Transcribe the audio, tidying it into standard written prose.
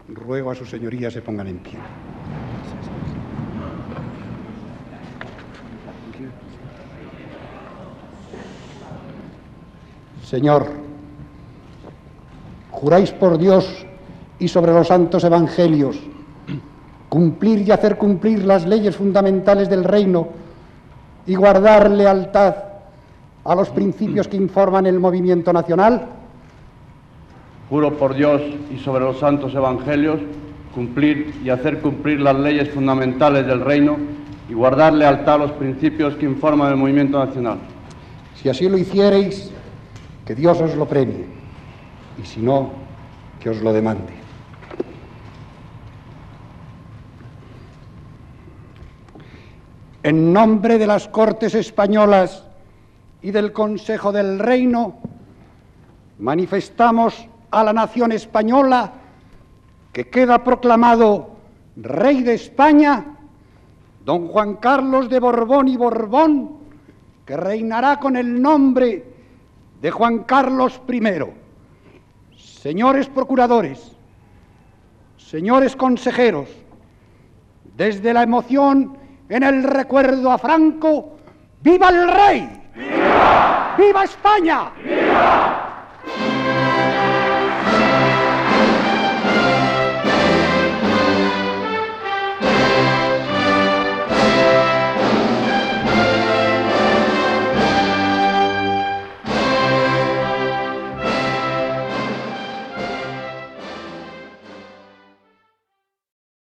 Ruego a sus señorías se pongan en pie. Señor, juráis por Dios y sobre los santos evangelios cumplir y hacer cumplir las leyes fundamentales del reino y guardar lealtad a los principios que informan el movimiento nacional. Juro por Dios y sobre los santos evangelios cumplir y hacer cumplir las leyes fundamentales del reino y guardar lealtad a los principios que informan el movimiento nacional. Si así lo hiciereis, que Dios os lo premie, y si no, que os lo demande. En nombre de las Cortes Españolas y del Consejo del Reino, manifestamos a la nación española que queda proclamado Rey de España, don Juan Carlos de Borbón y Borbón, que reinará con el nombre de Juan Carlos I. Señores procuradores, señores consejeros, desde la emoción en el recuerdo a Franco, ¡viva el rey! ¡Viva! ¡Viva España! ¡Viva!